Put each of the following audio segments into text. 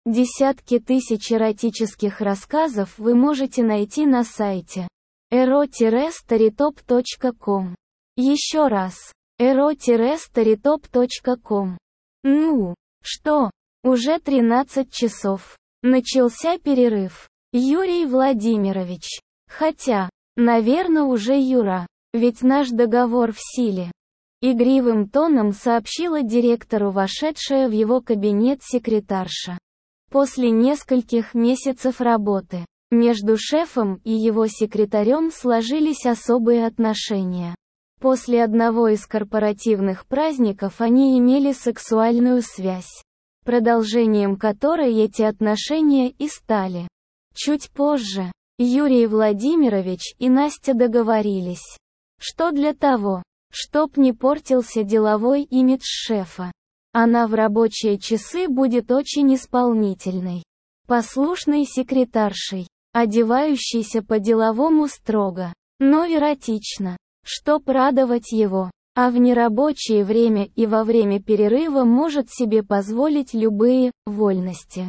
Десятки тысяч эротических рассказов вы можете найти на сайте ero-storytop.com. Еще раз. ero-storytop.com. Ну, что? Уже 13 часов. Начался перерыв. Юрий Владимирович. Хотя, наверное, уже Юра. Ведь наш договор в силе. Игривым тоном сообщила директору вошедшая в его кабинет секретарша. После нескольких месяцев работы, между шефом и его секретарем сложились особые отношения. После одного из корпоративных праздников они имели сексуальную связь, продолжением которой эти отношения и стали. Чуть позже, Юрий Владимирович и Настя договорились, что для того, чтоб не портился деловой имидж шефа, она в рабочие часы будет очень исполнительной, послушной секретаршей, одевающейся по-деловому строго, но эротично, чтоб радовать его, а в нерабочее время и во время перерыва может себе позволить любые вольности.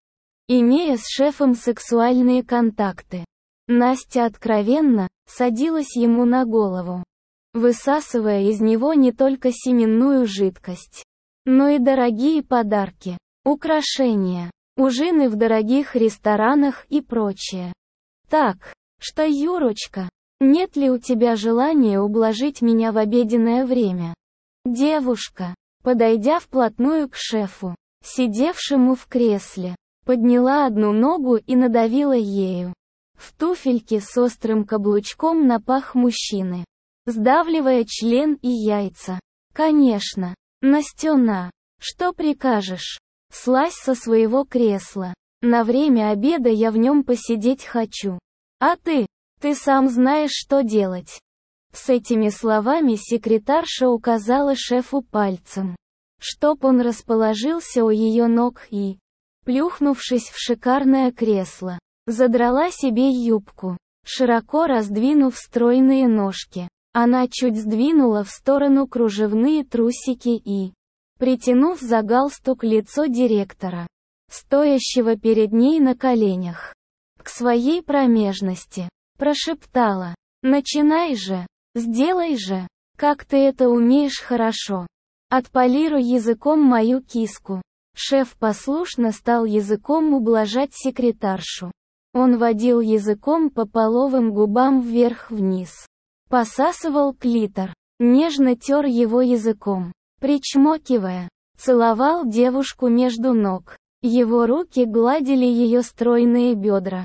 Имея с шефом сексуальные контакты, Настя откровенно садилась ему на голову, высасывая из него не только семенную жидкость, но и дорогие подарки, украшения, ужины в дорогих ресторанах и прочее. Так, что, Юрочка, нет ли у тебя желания ублажить меня в обеденное время? Девушка, подойдя вплотную к шефу, сидевшему в кресле, подняла одну ногу и надавила ею в туфельке с острым каблучком на пах мужчины, сдавливая член и яйца. Конечно, Настена, что прикажешь? Слазь со своего кресла. На время обеда я в нем посидеть хочу. А ты сам знаешь, что делать. С этими словами секретарша указала шефу пальцем, чтоб он расположился у ее ног и, плюхнувшись в шикарное кресло, задрала себе юбку, широко раздвинув стройные ножки. Она чуть сдвинула в сторону кружевные трусики и, притянув за галстук лицо директора, стоящего перед ней на коленях, к своей промежности, прошептала: «Начинай же, сделай же, как ты это умеешь хорошо. Отполируй языком мою киску». Шеф послушно стал языком ублажать секретаршу. Он водил языком по половым губам вверх-вниз, посасывал клитор, нежно тер его языком, причмокивая, целовал девушку между ног. Его руки гладили ее стройные бедра.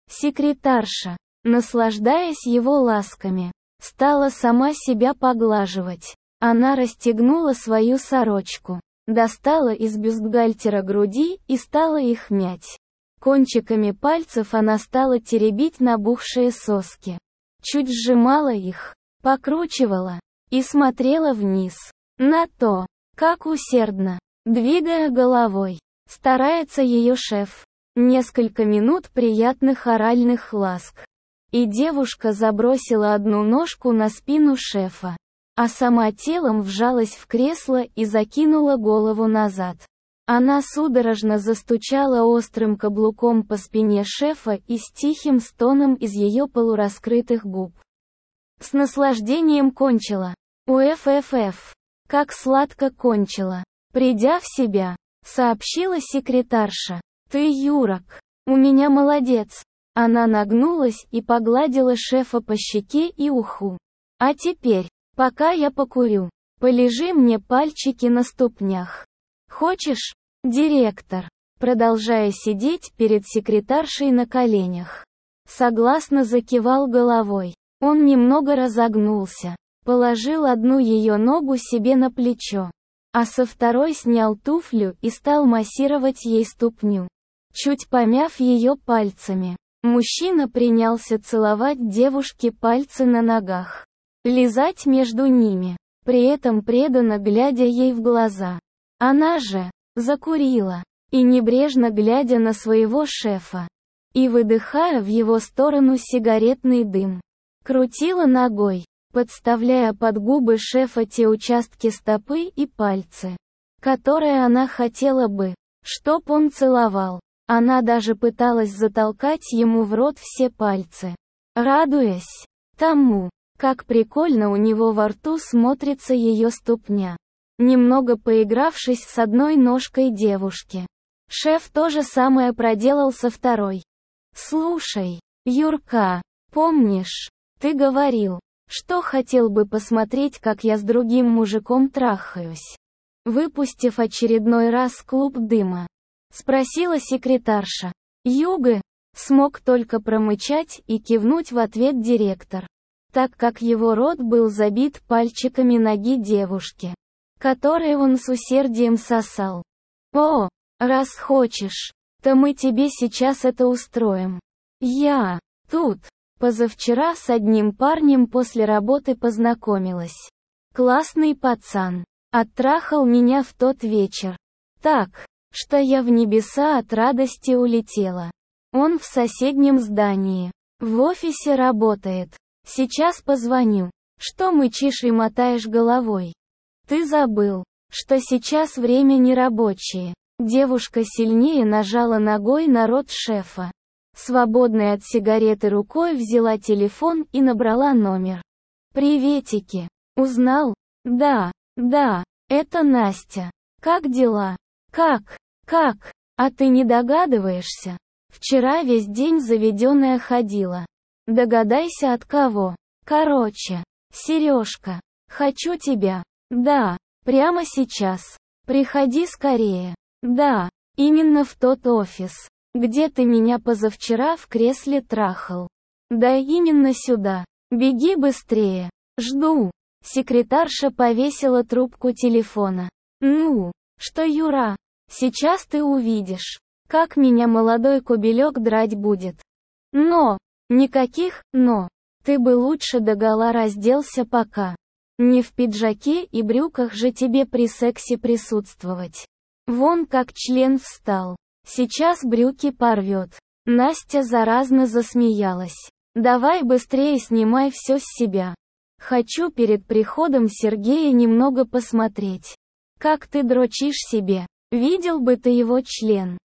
Секретарша, наслаждаясь его ласками, стала сама себя поглаживать. Она расстегнула свою сорочку, достала из бюстгальтера груди и стала их мять. Кончиками пальцев она стала теребить набухшие соски. Чуть сжимала их, покручивала и смотрела вниз, на то, как усердно, двигая головой, старается ее шеф. Несколько минут приятных оральных ласк, и девушка забросила одну ножку на спину шефа, а сама телом вжалась в кресло и закинула голову назад. Она судорожно застучала острым каблуком по спине шефа и с тихим стоном из ее полураскрытых губ. С наслаждением кончила. Уффф. Как сладко кончила. Придя в себя, сообщила секретарша: «Ты, Юрок, у меня молодец». Она нагнулась и погладила шефа по щеке и уху. «А теперь, пока я покурю, полежи мне пальчики на ступнях. Хочешь, директор?» Продолжая сидеть перед секретаршей на коленях, согласно закивал головой. Он немного разогнулся, положил одну ее ногу себе на плечо, а со второй снял туфлю и стал массировать ей ступню, чуть помяв ее пальцами. Мужчина принялся целовать девушке пальцы на ногах, лизать между ними, при этом преданно глядя ей в глаза. Она же закурила, и небрежно глядя на своего шефа, и выдыхая в его сторону сигаретный дым, крутила ногой, подставляя под губы шефа те участки стопы и пальцы, которые она хотела бы, чтоб он целовал. Она даже пыталась затолкать ему в рот все пальцы, радуясь тому, как прикольно у него во рту смотрится ее ступня. Немного поигравшись с одной ножкой девушки, шеф то же самое проделал со второй. «Слушай, Юрка, помнишь, ты говорил, что хотел бы посмотреть, как я с другим мужиком трахаюсь?» Выпустив очередной раз клуб дыма, спросила секретарша. «Юга?» Смог только промычать и кивнуть в ответ директор, так как его рот был забит пальчиками ноги девушки, которые он с усердием сосал. «О, раз хочешь, то мы тебе сейчас это устроим. Я тут позавчера с одним парнем после работы познакомилась. Классный пацан. Оттрахал меня в тот вечер. Так, что я в небеса от радости улетела. Он в соседнем здании. В офисе работает. Сейчас позвоню. Что мычишь и мотаешь головой? Ты забыл, что сейчас время нерабочее». Девушка сильнее нажала ногой на рот шефа. Свободной от сигареты рукой взяла телефон и набрала номер. «Приветики. Узнал? Да, это Настя. Как дела? Как? А ты не догадываешься? Вчера весь день заведенная ходила. Догадайся от кого. Короче, Сережка. Хочу тебя. Да, прямо сейчас. Приходи скорее. Да, именно в тот офис, где ты меня позавчера в кресле трахал. Да именно сюда. Беги быстрее. Жду». Секретарша повесила трубку телефона. «Ну, что, Юра? Сейчас ты увидишь, как меня молодой кобелек драть будет. Но, никаких «но». Ты бы лучше догола разделся пока. Не в пиджаке и брюках же тебе при сексе присутствовать. Вон как член встал. Сейчас брюки порвет». Настя заразно засмеялась. «Давай быстрее снимай все с себя. Хочу перед приходом Сергея немного посмотреть, как ты дрочишь себе. Видел бы ты его член.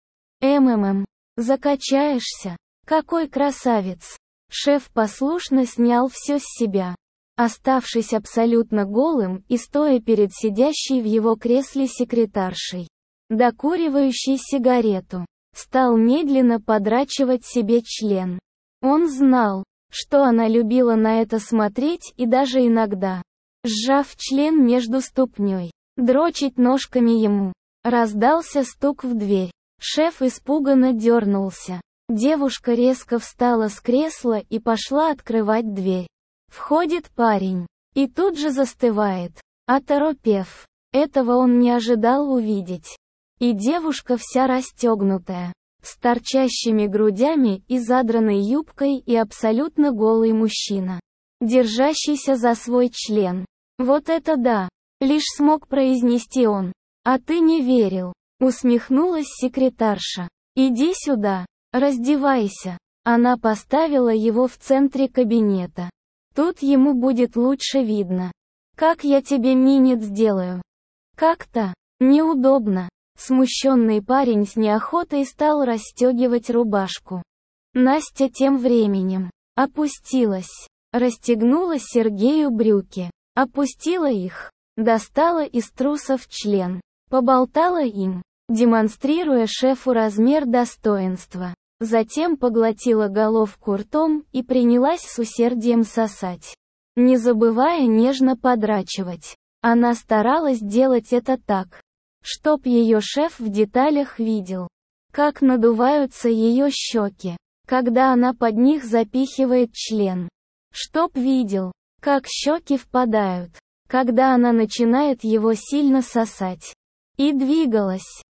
Закачаешься. Какой красавец». Шеф послушно снял все с себя, оставшись абсолютно голым и стоя перед сидящей в его кресле секретаршей, докуривающей сигарету, стал медленно подрачивать себе член. Он знал, что она любила на это смотреть и даже иногда, сжав член между ступней, дрочить ножками ему. Раздался стук в дверь. Шеф испуганно дернулся. Девушка резко встала с кресла и пошла открывать дверь. Входит парень. И тут же застывает, оторопев. Этого он не ожидал увидеть. И девушка вся расстегнутая, с торчащими грудями и задранной юбкой, и абсолютно голый мужчина, держащийся за свой член. «Вот это да!» — лишь смог произнести он. «А ты не верил!» — усмехнулась секретарша. «Иди сюда, раздевайся». Она поставила его в центре кабинета. Тут ему будет лучше видно. «Как я тебе минет сделаю?» «Как-то неудобно». Смущенный парень с неохотой стал расстегивать рубашку. Настя тем временем опустилась, расстегнула Сергею брюки, опустила их, достала из трусов член, поболтала им, демонстрируя шефу размер достоинства. Затем поглотила головку ртом и принялась с усердием сосать, не забывая нежно подрачивать. Она старалась делать это так, чтоб ее шеф в деталях видел, как надуваются ее щеки, когда она под них запихивает член. Чтоб видел, как щеки впадают, когда она начинает его сильно сосать. И двигалась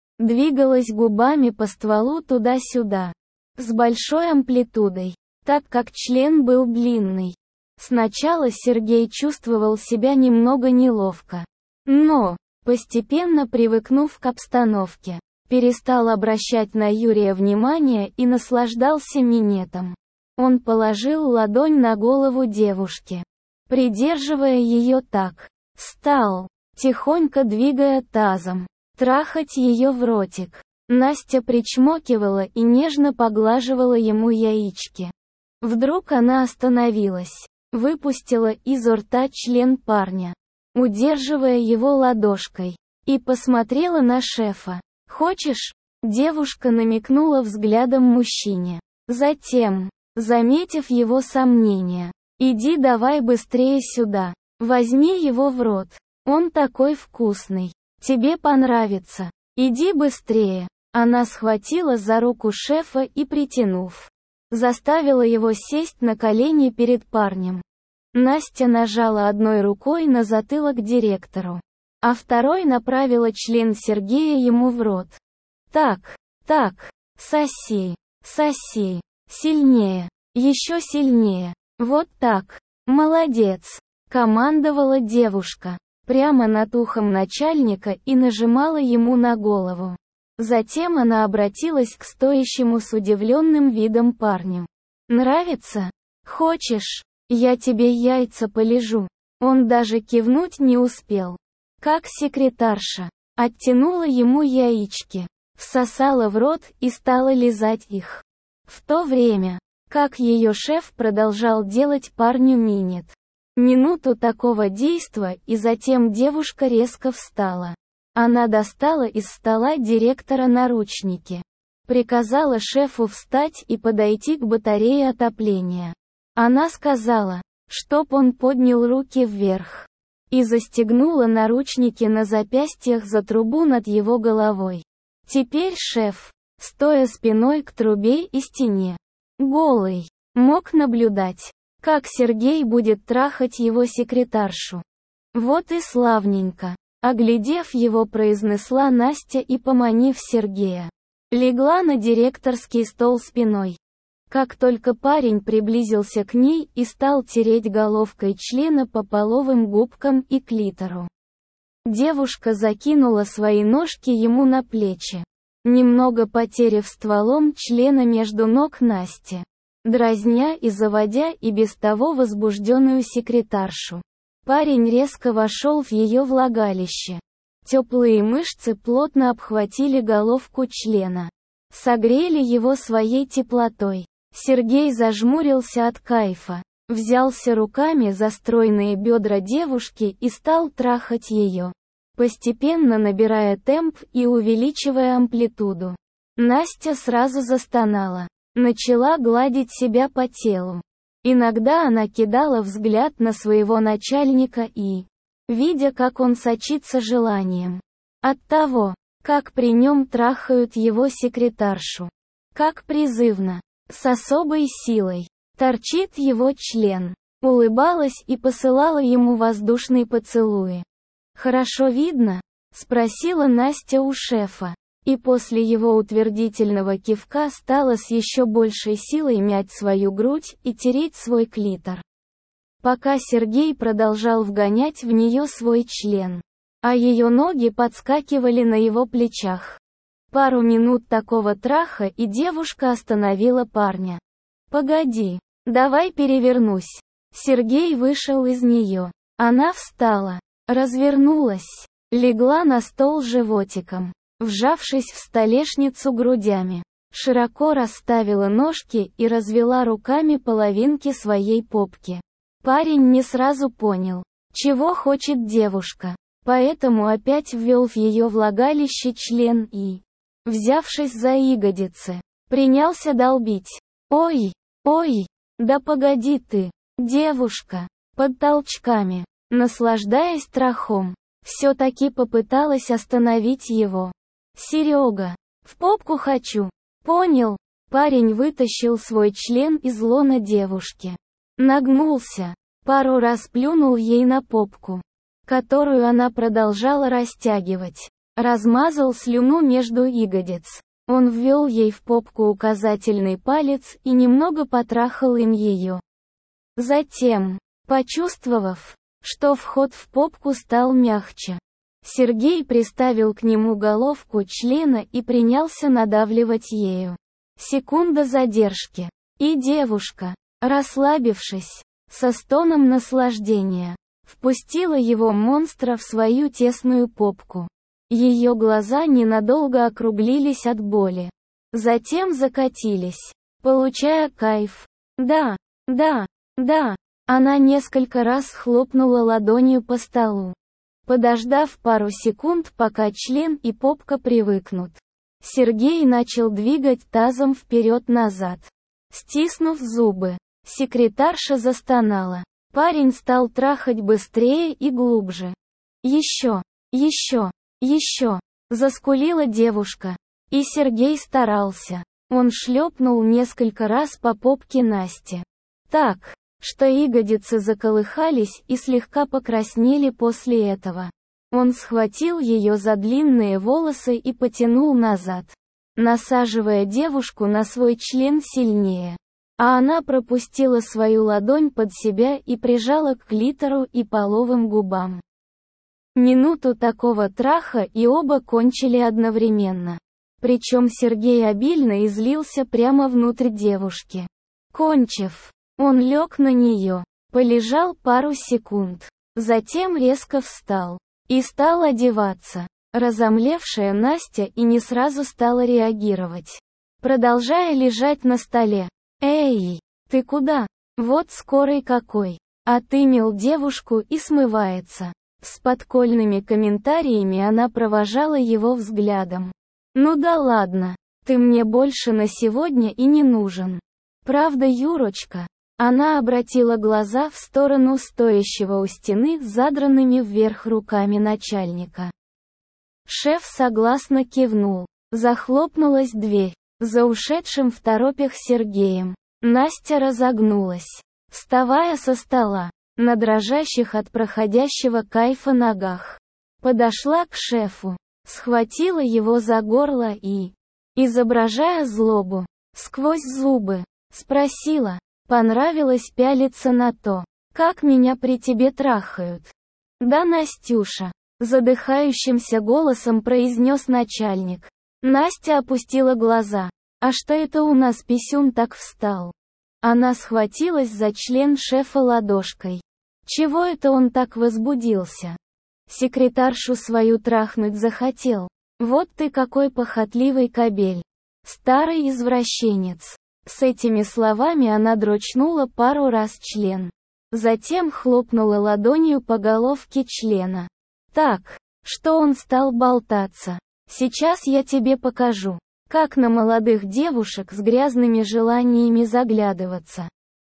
губами по стволу туда-сюда, с большой амплитудой, так как член был длинный. Сначала Сергей чувствовал себя немного неловко, но, постепенно привыкнув к обстановке, перестал обращать на Юрия внимание и наслаждался минетом. Он положил ладонь на голову девушки, придерживая ее так, стал, тихонько двигая тазом, трахать ее в ротик. Настя причмокивала и нежно поглаживала ему яички. Вдруг она остановилась, выпустила изо рта член парня, удерживая его ладошкой, и посмотрела на шефа. «Хочешь?» Девушка намекнула взглядом мужчине. Затем, заметив его сомнения, «Иди давай быстрее сюда. Возьми его в рот. Он такой вкусный. Тебе понравится. Иди быстрее». Она схватила за руку шефа и, притянув, заставила его сесть на колени перед парнем. Настя нажала одной рукой на затылок директору, а второй направила член Сергея ему в рот. Так, соси, сильнее, еще сильнее, вот так, молодец, командовала девушка, прямо над ухом начальника и нажимала ему на голову. Затем она обратилась к стоящему с удивленным видом парню. «Нравится? Хочешь? Я тебе яйца полижу». Он даже кивнуть не успел. Как секретарша, оттянула ему яички, всосала в рот и стала лизать их. В то время, как ее шеф продолжал делать парню минет. Минуту такого действа, и затем девушка резко встала. Она достала из стола директора наручники. Приказала шефу встать и подойти к батарее отопления. Она сказала, чтоб он поднял руки вверх. И застегнула наручники на запястьях за трубу над его головой. Теперь шеф, стоя спиной к трубе и стене, голый, мог наблюдать, как Сергей будет трахать его секретаршу. Вот и славненько. Оглядев его, произнесла Настя и, поманив Сергея, легла на директорский стол спиной. Как только парень приблизился к ней и стал тереть головкой члена по половым губкам и клитору, девушка закинула свои ножки ему на плечи, немного потеряв стволом члена между ног Насти, дразня и заводя и без того возбужденную секретаршу. Парень резко вошел в ее влагалище. Теплые мышцы плотно обхватили головку члена, согрели его своей теплотой. Сергей зажмурился от кайфа, взялся руками за стройные бедра девушки и стал трахать ее, постепенно набирая темп и увеличивая амплитуду. Настя сразу застонала, начала гладить себя по телу. Иногда она кидала взгляд на своего начальника и, видя, как он сочится желанием от того, как при нем трахают его секретаршу, как призывно, с особой силой, торчит его член, улыбалась и посылала ему воздушные поцелуи. «Хорошо видно?» — спросила Настя у шефа. И после его утвердительного кивка стала с еще большей силой мять свою грудь и тереть свой клитор. Пока Сергей продолжал вгонять в нее свой член, а ее ноги подскакивали на его плечах. Пару минут такого траха, и девушка остановила парня. «Погоди, давай перевернусь». Сергей вышел из нее. Она встала, развернулась, легла на стол животиком, вжавшись в столешницу грудями, широко расставила ножки и развела руками половинки своей попки. Парень не сразу понял, чего хочет девушка, поэтому опять ввел в ее влагалище член и, взявшись за ягодицы, принялся долбить. «Ой, да погоди ты, девушка!» Под толчками, наслаждаясь трахом, все-таки попыталась остановить его. «Серега, в попку хочу, понял?» Парень вытащил свой член из лона девушки. Нагнулся, пару раз плюнул ей на попку, которую она продолжала растягивать. Размазал слюну между ягодиц. Он ввел ей в попку указательный палец и немного потрахал им ее. Затем, почувствовав, что вход в попку стал мягче, Сергей приставил к нему головку члена и принялся надавливать ею. Секунда задержки, и девушка, расслабившись, со стоном наслаждения, впустила его монстра в свою тесную попку. Ее глаза ненадолго округлились от боли. Затем закатились, получая кайф. Да, да, да. Она несколько раз хлопнула ладонью по столу. Подождав пару секунд, пока член и попка привыкнут, Сергей начал двигать тазом вперед-назад. Стиснув зубы, секретарша застонала. Парень стал трахать быстрее и глубже. Еще, еще, еще, заскулила девушка. И Сергей старался. Он шлепнул несколько раз по попке Насти. Так, что ягодицы заколыхались и слегка покраснели после этого. Он схватил ее за длинные волосы и потянул назад, насаживая девушку на свой член сильнее. А она пропустила свою ладонь под себя и прижала к клитору и половым губам. Минуту такого траха и оба кончили одновременно. Причем Сергей обильно излился прямо внутрь девушки. Кончив, он лег на нее, полежал пару секунд, затем резко встал и стал одеваться. Разомлевшая Настя и не сразу стала реагировать, продолжая лежать на столе. «Эй, ты куда? Вот скорый какой!» Отымел девушку и смывается. С подкольными комментариями она провожала его взглядом. «Ну да ладно, ты мне больше на сегодня и не нужен. Правда, Юрочка?» Она обратила глаза в сторону стоящего у стены с задранными вверх руками начальника. Шеф согласно кивнул. Захлопнулась дверь. За ушедшим второпях Сергеем Настя разогнулась, вставая со стола, на дрожащих от проходящего кайфа ногах. Подошла к шефу, схватила его за горло и, изображая злобу, сквозь зубы, спросила: «Понравилось пялиться на то, как меня при тебе трахают?» «Да, Настюша», задыхающимся голосом произнес начальник. Настя опустила глаза. «А что это у нас писюн так встал?» Она схватилась за член шефа ладошкой. «Чего это он так возбудился? Секретаршу свою трахнуть захотел. Вот ты какой похотливый кобель. Старый извращенец». С этими словами она дрочнула пару раз член. Затем хлопнула ладонью по головке члена. «Так, что он стал болтаться? Сейчас я тебе покажу, как на молодых девушек с грязными желаниями заглядываться».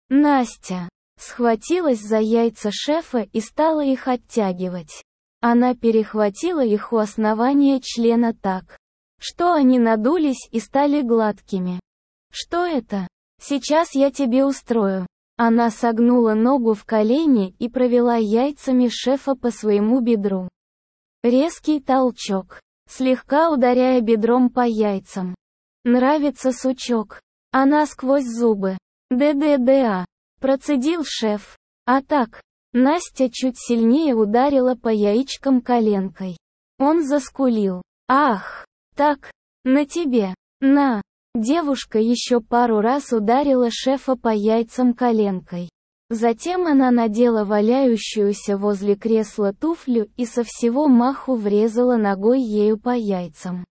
Настя схватилась за яйца шефа и стала их оттягивать. Она перехватила их у основания члена так, что они надулись и стали гладкими. «Что это? Сейчас я тебе устрою». Она согнула ногу в колени и провела яйцами шефа по своему бедру. Резкий толчок, слегка ударяя бедром по яйцам. «Нравится сучок?» Она сквозь зубы. «ДДДА», процедил шеф. А так, Настя чуть сильнее ударила по яичкам коленкой. Он заскулил. «Ах, так, на тебе, на». Девушка еще пару раз ударила шефа по яйцам коленкой. Затем она надела валяющуюся возле кресла туфлю и со всего маху врезала ногой ею по яйцам.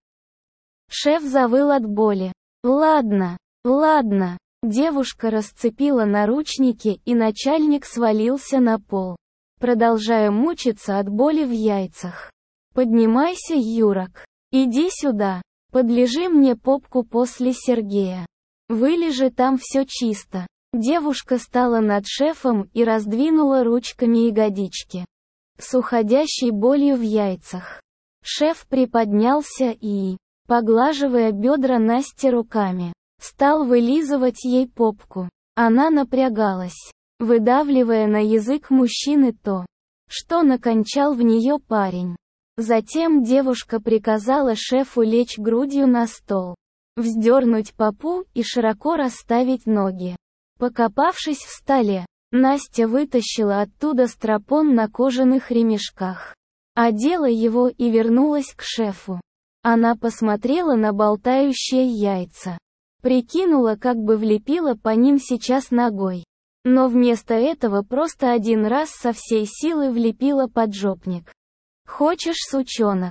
Шеф завыл от боли. «Ладно, ладно». Девушка расцепила наручники и начальник свалился на пол, продолжая мучиться от боли в яйцах. «Поднимайся, Юрок. Иди сюда. Подлежи мне попку после Сергея. Вылежи, там все чисто». Девушка стала над шефом и раздвинула ручками ягодички, с уходящей болью в яйцах. Шеф приподнялся и, поглаживая бедра Насти руками, стал вылизывать ей попку. Она напрягалась, выдавливая на язык мужчины то, что накончал в нее парень. Затем девушка приказала шефу лечь грудью на стол, вздернуть попу и широко расставить ноги. Покопавшись в столе, Настя вытащила оттуда стропон на кожаных ремешках, одела его и вернулась к шефу. Она посмотрела на болтающие яйца, прикинула, как бы влепила по ним сейчас ногой. Но вместо этого просто один раз со всей силы влепила поджопник. «Хочешь, сучонок,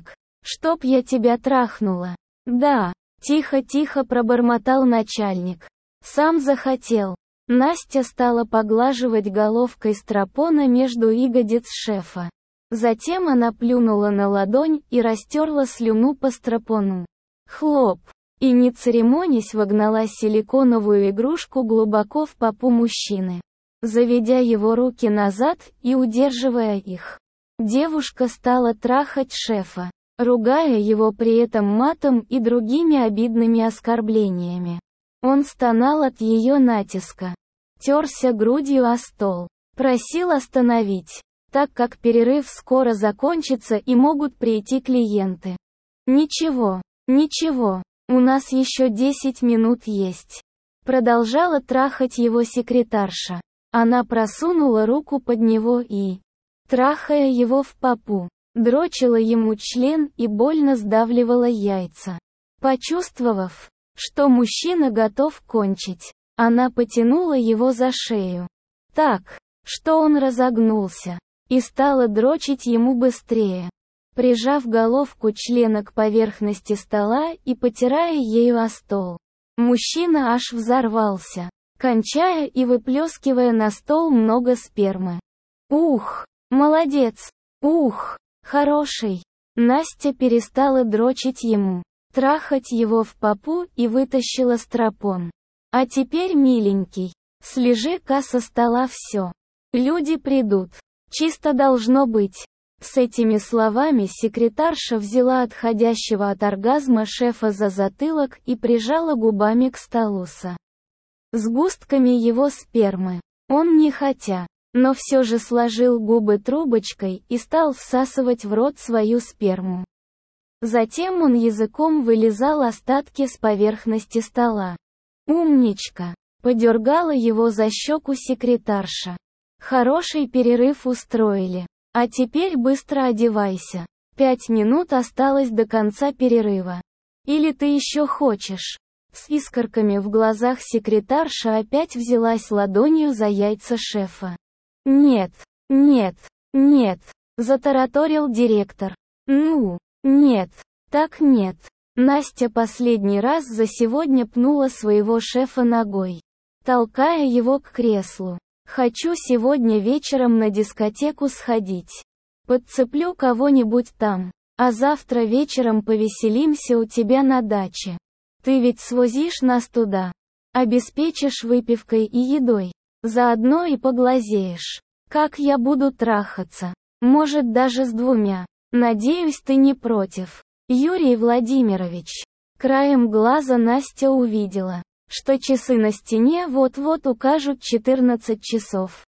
Чтоб я тебя трахнула. Да, тихо-тихо пробормотал начальник. Сам захотел. Настя стала поглаживать головкой стропона между ягодиц шефа. Затем она плюнула на ладонь и растерла слюну по стропону. Хлоп. И не церемонясь вогнала силиконовую игрушку глубоко в попу мужчины. Заведя его руки назад и удерживая их, девушка стала трахать шефа, ругая его при этом матом и другими обидными оскорблениями. Он стонал от ее натиска, терся грудью о стол, просил остановить, так как перерыв скоро закончится и могут прийти клиенты. «Ничего, ничего, у нас еще 10 минут есть», продолжала трахать его секретарша. Она просунула руку под него и, трахая его в попу, дрочила ему член и больно сдавливала яйца. Почувствовав, что мужчина готов кончить, она потянула его за шею. Так, что он разогнулся, и стала дрочить ему быстрее. Прижав головку члена к поверхности стола и потирая ею о стол, мужчина аж взорвался, кончая и выплескивая на стол много спермы. «Ух, молодец! Ух, хороший!» Настя перестала дрочить ему, трахать его в попу и вытащила стропон. «А теперь, миленький, слежи-ка со стола все. Люди придут. Чисто должно быть». С этими словами секретарша взяла отходящего от оргазма шефа за затылок и прижала губами к столу со сгустками его спермы. Он нехотя, но все же сложил губы трубочкой и стал всасывать в рот свою сперму. Затем он языком вылизал остатки с поверхности стола. «Умничка!» — подергала его за щеку секретарша. «Хороший перерыв устроили. А теперь быстро одевайся. 5 минут осталось до конца перерыва. Или ты еще хочешь?» С искорками в глазах секретарша опять взялась ладонью за яйца шефа. «Нет, нет, нет», — затараторил директор. «Ну, нет, так нет». Настя последний раз за сегодня пнула своего шефа ногой, толкая его к креслу. «Хочу сегодня вечером на дискотеку сходить. Подцеплю кого-нибудь там, а завтра вечером повеселимся у тебя на даче. Ты ведь свозишь нас туда, обеспечишь выпивкой и едой, заодно и поглазеешь, как я буду трахаться, может даже с 2. Надеюсь, ты не против, Юрий Владимирович». Краем глаза Настя увидела, что часы на стене вот-вот укажут 14 часов.